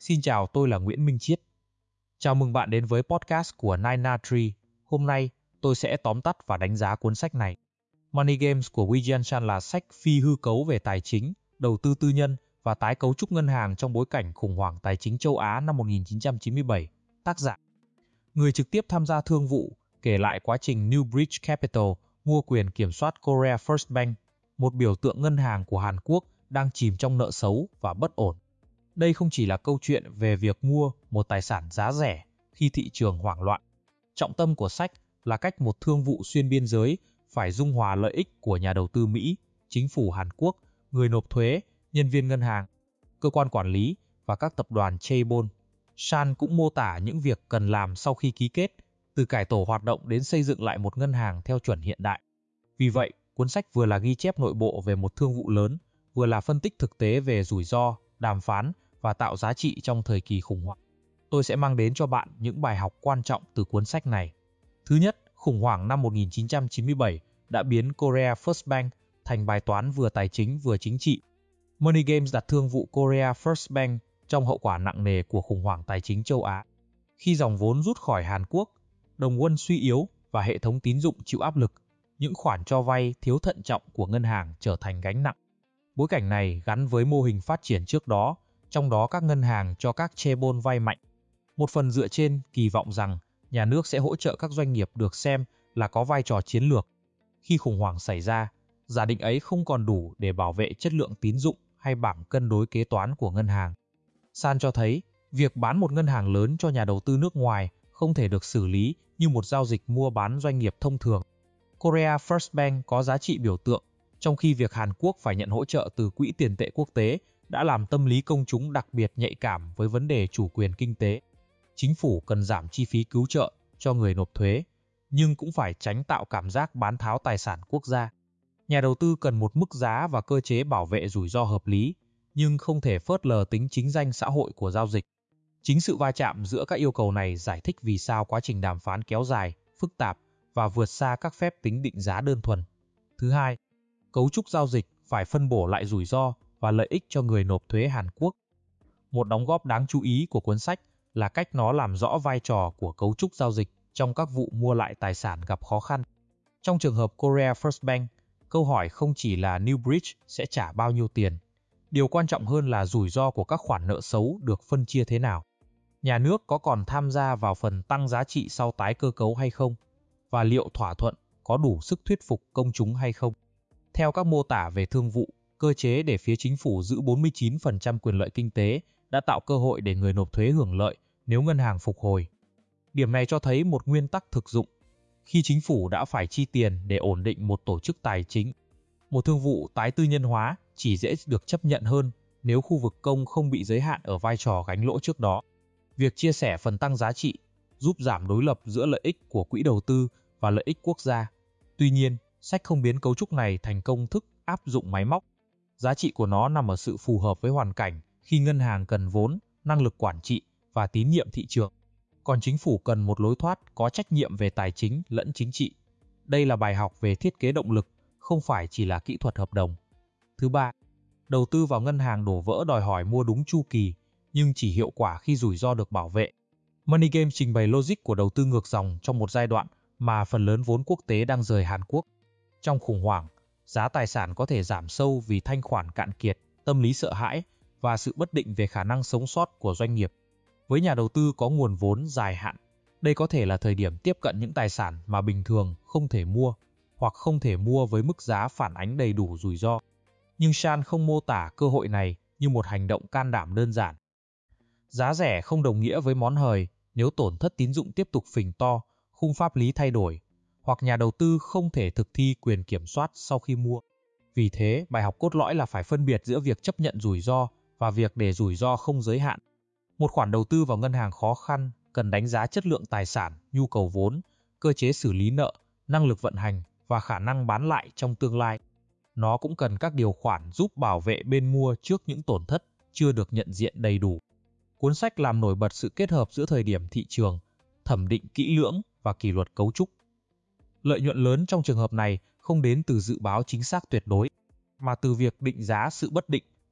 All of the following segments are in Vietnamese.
Xin chào, tôi là Nguyễn Minh Chiết. Chào mừng bạn đến với podcast của Nine Tree. Hôm nay, tôi sẽ tóm tắt và đánh giá cuốn sách này. Money Games của Wei Jianshan là sách phi hư cấu về tài chính, đầu tư tư nhân và tái cấu trúc ngân hàng trong bối cảnh khủng hoảng tài chính châu Á năm 1997. Tác giả, người trực tiếp tham gia thương vụ, kể lại quá trình Newbridge Capital mua quyền kiểm soát Korea First Bank, một biểu tượng ngân hàng của Hàn Quốc đang chìm trong nợ xấu và bất ổn. Đây không chỉ là câu chuyện về việc mua một tài sản giá rẻ khi thị trường hoảng loạn. Trọng tâm của sách là cách một thương vụ xuyên biên giới phải dung hòa lợi ích của nhà đầu tư Mỹ, chính phủ Hàn Quốc, người nộp thuế, nhân viên ngân hàng, cơ quan quản lý và các tập đoàn chaebol. Shan cũng mô tả những việc cần làm sau khi ký kết, từ cải tổ hoạt động đến xây dựng lại một ngân hàng theo chuẩn hiện đại. Vì vậy, cuốn sách vừa là ghi chép nội bộ về một thương vụ lớn, vừa là phân tích thực tế về rủi ro, đàm phán và tạo giá trị trong thời kỳ khủng hoảng. Tôi sẽ mang đến cho bạn những bài học quan trọng từ cuốn sách này. Thứ nhất, khủng hoảng năm 1997 đã biến Korea First Bank thành bài toán vừa tài chính vừa chính trị. Money Games đặt thương vụ Korea First Bank trong hậu quả nặng nề của khủng hoảng tài chính châu Á. Khi dòng vốn rút khỏi Hàn Quốc, đồng won suy yếu và hệ thống tín dụng chịu áp lực, những khoản cho vay thiếu thận trọng của ngân hàng trở thành gánh nặng. Bối cảnh này gắn với mô hình phát triển trước đó, trong đó các ngân hàng cho các chaebol vay mạnh. Một phần dựa trên kỳ vọng rằng nhà nước sẽ hỗ trợ các doanh nghiệp được xem là có vai trò chiến lược. Khi khủng hoảng xảy ra, giả định ấy không còn đủ để bảo vệ chất lượng tín dụng hay bảng cân đối kế toán của ngân hàng. Shan cho thấy, việc bán một ngân hàng lớn cho nhà đầu tư nước ngoài không thể được xử lý như một giao dịch mua bán doanh nghiệp thông thường. Korea First Bank có giá trị biểu tượng, trong khi việc Hàn Quốc phải nhận hỗ trợ từ Quỹ tiền tệ quốc tế đã làm tâm lý công chúng đặc biệt nhạy cảm với vấn đề chủ quyền kinh tế. Chính phủ cần giảm chi phí cứu trợ cho người nộp thuế, nhưng cũng phải tránh tạo cảm giác bán tháo tài sản quốc gia. Nhà đầu tư cần một mức giá và cơ chế bảo vệ rủi ro hợp lý, nhưng không thể phớt lờ tính chính danh xã hội của giao dịch. Chính sự va chạm giữa các yêu cầu này giải thích vì sao quá trình đàm phán kéo dài, phức tạp và vượt xa các phép tính định giá đơn thuần. Thứ hai, cấu trúc giao dịch phải phân bổ lại rủi ro và lợi ích cho người nộp thuế Hàn Quốc. Một đóng góp đáng chú ý của cuốn sách là cách nó làm rõ vai trò của cấu trúc giao dịch trong các vụ mua lại tài sản gặp khó khăn. Trong trường hợp Korea First Bank, câu hỏi không chỉ là Newbridge sẽ trả bao nhiêu tiền. Điều quan trọng hơn là rủi ro của các khoản nợ xấu được phân chia thế nào. Nhà nước có còn tham gia vào phần tăng giá trị sau tái cơ cấu hay không? Và liệu thỏa thuận có đủ sức thuyết phục công chúng hay không? Theo các mô tả về thương vụ, cơ chế để phía chính phủ giữ 49% quyền lợi kinh tế đã tạo cơ hội để người nộp thuế hưởng lợi nếu ngân hàng phục hồi. Điểm này cho thấy một nguyên tắc thực dụng. Khi chính phủ đã phải chi tiền để ổn định một tổ chức tài chính, một thương vụ tái tư nhân hóa chỉ dễ được chấp nhận hơn nếu khu vực công không bị giới hạn ở vai trò gánh lỗ trước đó. Việc chia sẻ phần tăng giá trị giúp giảm đối lập giữa lợi ích của quỹ đầu tư và lợi ích quốc gia. Tuy nhiên, sách không biến cấu trúc này thành công thức áp dụng máy móc. Giá trị của nó nằm ở sự phù hợp với hoàn cảnh khi ngân hàng cần vốn, năng lực quản trị và tín nhiệm thị trường. Còn chính phủ cần một lối thoát có trách nhiệm về tài chính lẫn chính trị. Đây là bài học về thiết kế động lực, không phải chỉ là kỹ thuật hợp đồng. Thứ ba, đầu tư vào ngân hàng đổ vỡ đòi hỏi mua đúng chu kỳ, nhưng chỉ hiệu quả khi rủi ro được bảo vệ. Money Games trình bày logic của đầu tư ngược dòng trong một giai đoạn mà phần lớn vốn quốc tế đang rời Hàn Quốc. Trong khủng hoảng, giá tài sản có thể giảm sâu vì thanh khoản cạn kiệt, tâm lý sợ hãi và sự bất định về khả năng sống sót của doanh nghiệp. Với nhà đầu tư có nguồn vốn dài hạn, đây có thể là thời điểm tiếp cận những tài sản mà bình thường không thể mua hoặc không thể mua với mức giá phản ánh đầy đủ rủi ro. Nhưng Shan không mô tả cơ hội này như một hành động can đảm đơn giản. Giá rẻ không đồng nghĩa với món hời nếu tổn thất tín dụng tiếp tục phình to, khung pháp lý thay đổi, hoặc nhà đầu tư không thể thực thi quyền kiểm soát sau khi mua. Vì thế, bài học cốt lõi là phải phân biệt giữa việc chấp nhận rủi ro và việc để rủi ro không giới hạn. Một khoản đầu tư vào ngân hàng khó khăn cần đánh giá chất lượng tài sản, nhu cầu vốn, cơ chế xử lý nợ, năng lực vận hành và khả năng bán lại trong tương lai. Nó cũng cần các điều khoản giúp bảo vệ bên mua trước những tổn thất chưa được nhận diện đầy đủ. Cuốn sách làm nổi bật sự kết hợp giữa thời điểm thị trường, thẩm định kỹ lưỡng và kỷ luật cấu trúc. Lợi nhuận lớn trong trường hợp này không đến từ dự báo chính xác tuyệt đối, mà từ việc định giá sự bất định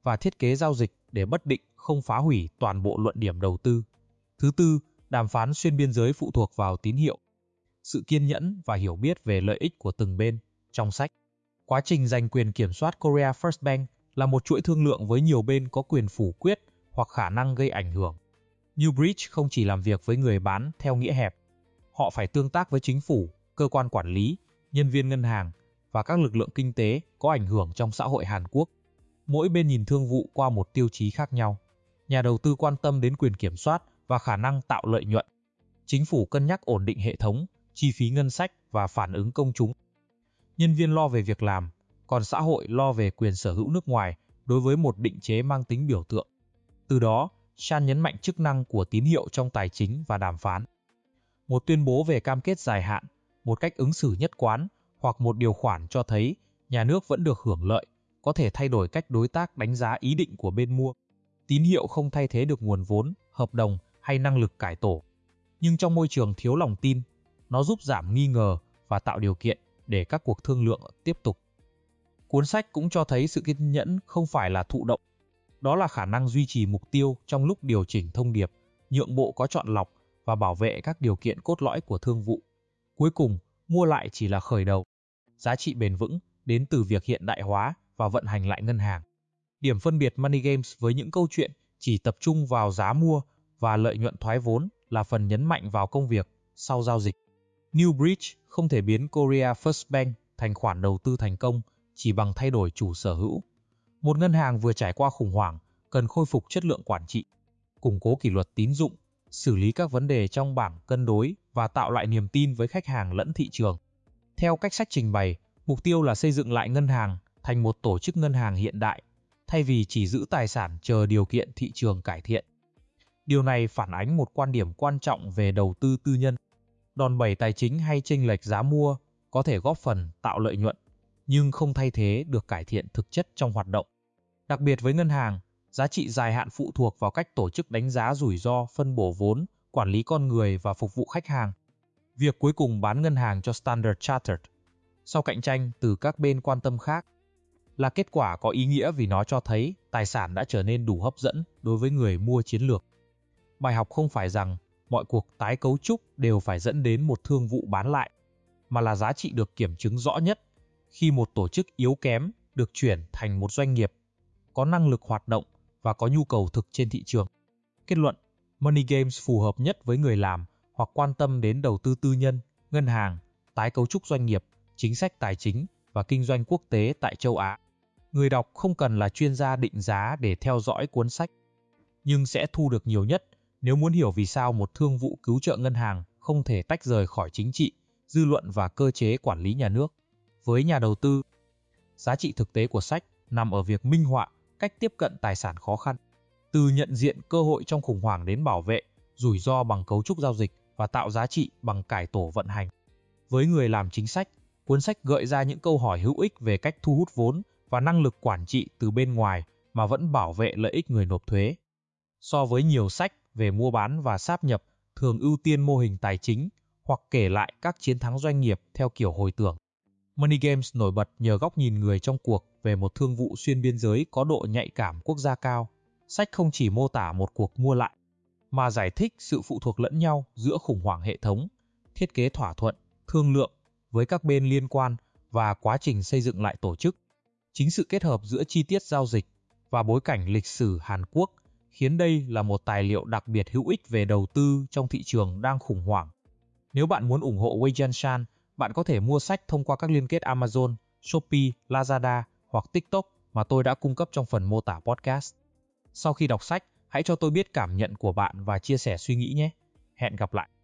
và thiết kế giao dịch để bất định không phá hủy toàn bộ luận điểm đầu tư. Thứ tư, đàm phán xuyên biên giới phụ thuộc vào tín hiệu, sự kiên nhẫn và hiểu biết về lợi ích của từng bên. Trong sách, quá trình giành quyền kiểm soát Korea First Bank là một chuỗi thương lượng với nhiều bên có quyền phủ quyết hoặc khả năng gây ảnh hưởng. Newbridge không chỉ làm việc với người bán theo nghĩa hẹp, họ phải tương tác với chính phủ, cơ quan quản lý, nhân viên ngân hàng và các lực lượng kinh tế có ảnh hưởng trong xã hội Hàn Quốc. Mỗi bên nhìn thương vụ qua một tiêu chí khác nhau. Nhà đầu tư quan tâm đến quyền kiểm soát và khả năng tạo lợi nhuận. Chính phủ cân nhắc ổn định hệ thống, chi phí ngân sách và phản ứng công chúng. Nhân viên lo về việc làm, còn xã hội lo về quyền sở hữu nước ngoài đối với một định chế mang tính biểu tượng. Từ đó, Chan nhấn mạnh chức năng của tín hiệu trong tài chính và đàm phán. Một tuyên bố về cam kết dài hạn, một cách ứng xử nhất quán hoặc một điều khoản cho thấy nhà nước vẫn được hưởng lợi, có thể thay đổi cách đối tác đánh giá ý định của bên mua. Tín hiệu không thay thế được nguồn vốn, hợp đồng hay năng lực cải tổ. Nhưng trong môi trường thiếu lòng tin, nó giúp giảm nghi ngờ và tạo điều kiện để các cuộc thương lượng tiếp tục. Cuốn sách cũng cho thấy sự kiên nhẫn không phải là thụ động. Đó là khả năng duy trì mục tiêu trong lúc điều chỉnh thông điệp, nhượng bộ có chọn lọc và bảo vệ các điều kiện cốt lõi của thương vụ. Cuối cùng, mua lại chỉ là khởi đầu. Giá trị bền vững đến từ việc hiện đại hóa và vận hành lại ngân hàng. Điểm phân biệt Money Games với những câu chuyện chỉ tập trung vào giá mua và lợi nhuận thoái vốn là phần nhấn mạnh vào công việc sau giao dịch. Newbridge không thể biến Korea First Bank thành khoản đầu tư thành công chỉ bằng thay đổi chủ sở hữu. Một ngân hàng vừa trải qua khủng hoảng cần khôi phục chất lượng quản trị, củng cố kỷ luật tín dụng, xử lý các vấn đề trong bảng cân đối và tạo lại niềm tin với khách hàng lẫn thị trường. Theo cách sách trình bày, mục tiêu là xây dựng lại ngân hàng thành một tổ chức ngân hàng hiện đại, thay vì chỉ giữ tài sản chờ điều kiện thị trường cải thiện. Điều này phản ánh một quan điểm quan trọng về đầu tư tư nhân. Đòn bẩy tài chính hay chênh lệch giá mua có thể góp phần tạo lợi nhuận, nhưng không thay thế được cải thiện thực chất trong hoạt động. Đặc biệt với ngân hàng, giá trị dài hạn phụ thuộc vào cách tổ chức đánh giá rủi ro, phân bổ vốn, quản lý con người và phục vụ khách hàng. Việc cuối cùng bán ngân hàng cho Standard Chartered, sau cạnh tranh từ các bên quan tâm khác, là kết quả có ý nghĩa vì nó cho thấy tài sản đã trở nên đủ hấp dẫn đối với người mua chiến lược. Bài học không phải rằng mọi cuộc tái cấu trúc đều phải dẫn đến một thương vụ bán lại, mà là giá trị được kiểm chứng rõ nhất khi một tổ chức yếu kém được chuyển thành một doanh nghiệp có năng lực hoạt động và có nhu cầu thực trên thị trường. Kết luận, Money Games phù hợp nhất với người làm hoặc quan tâm đến đầu tư tư nhân, ngân hàng, tái cấu trúc doanh nghiệp, chính sách tài chính và kinh doanh quốc tế tại châu Á. Người đọc không cần là chuyên gia định giá để theo dõi cuốn sách, nhưng sẽ thu được nhiều nhất nếu muốn hiểu vì sao một thương vụ cứu trợ ngân hàng không thể tách rời khỏi chính trị, dư luận và cơ chế quản lý nhà nước. Với nhà đầu tư, giá trị thực tế của sách nằm ở việc minh họa cách tiếp cận tài sản khó khăn, từ nhận diện cơ hội trong khủng hoảng đến bảo vệ rủi ro bằng cấu trúc giao dịch và tạo giá trị bằng cải tổ vận hành. Với người làm chính sách, cuốn sách gợi ra những câu hỏi hữu ích về cách thu hút vốn và năng lực quản trị từ bên ngoài mà vẫn bảo vệ lợi ích người nộp thuế. So với nhiều sách về mua bán và sáp nhập thường ưu tiên mô hình tài chính hoặc kể lại các chiến thắng doanh nghiệp theo kiểu hồi tưởng, Money Games nổi bật nhờ góc nhìn người trong cuộc về một thương vụ xuyên biên giới có độ nhạy cảm quốc gia cao. Sách không chỉ mô tả một cuộc mua lại, mà giải thích sự phụ thuộc lẫn nhau giữa khủng hoảng hệ thống, thiết kế thỏa thuận, thương lượng với các bên liên quan và quá trình xây dựng lại tổ chức. Chính sự kết hợp giữa chi tiết giao dịch và bối cảnh lịch sử Hàn Quốc khiến đây là một tài liệu đặc biệt hữu ích về đầu tư trong thị trường đang khủng hoảng. Nếu bạn muốn ủng hộ Wei Jianshan, bạn có thể mua sách thông qua các liên kết Amazon, Shopee, Lazada hoặc TikTok mà tôi đã cung cấp trong phần mô tả podcast. Sau khi đọc sách, hãy cho tôi biết cảm nhận của bạn và chia sẻ suy nghĩ nhé. Hẹn gặp lại!